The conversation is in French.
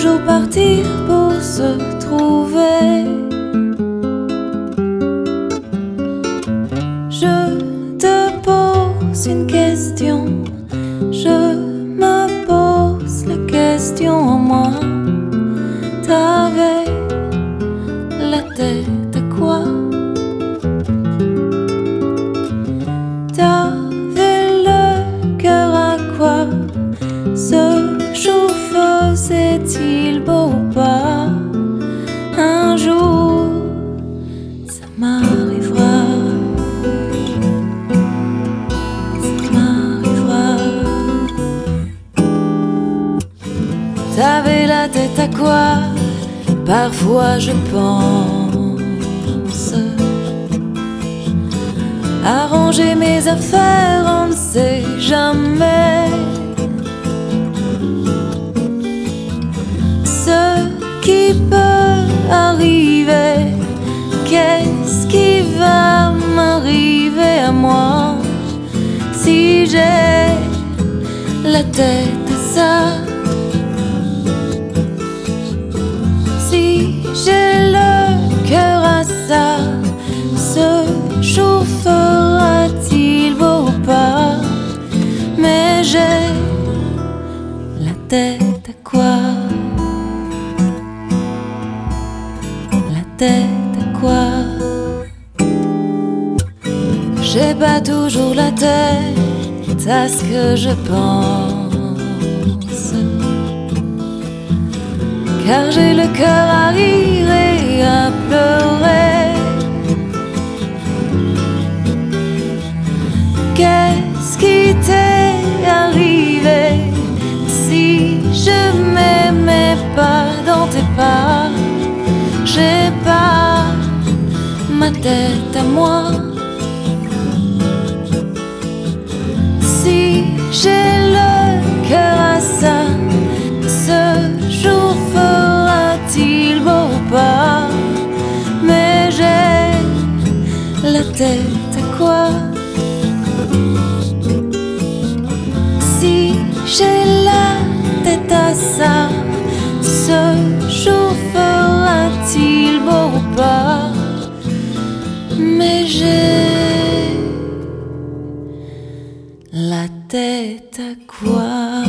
toujours partir pour se trouver. Je te pose une question, je me pose la question en moi. T'avais la tête à quoi? T'avais le cœur à quoi? Ce jour faisait-il beau ou pas? Un jour, ça m'arrivera. Ça m'arrivera. T'avais la tête à quoi? Parfois je pense arranger mes affaires, on ne sait jamais ce qui peut arriver. Qu'est-ce qui va m'arriver à moi si j'ai la tête à ça? Si j'ai le cœur à ça, ce jour fera-t-il beau ou pas? Mais j'ai la tête à quoi? La tête à quoi? J'ai pas toujours la tête à ce que je pense, car j'ai le cœur à rire et à pleurer. Qu'est-ce qui t'est arrivé si je m'aimais pas dans tes pas? J'ai pas ma tête à moi. Si j'ai le cœur à ça, ce jour fera-t-il beau ou pas? Mais j'ai la tête à quoi? Si j'ai la tête à ça, ce jour fera-t-il beau ou pas? Mais j'ai la tête à quoi?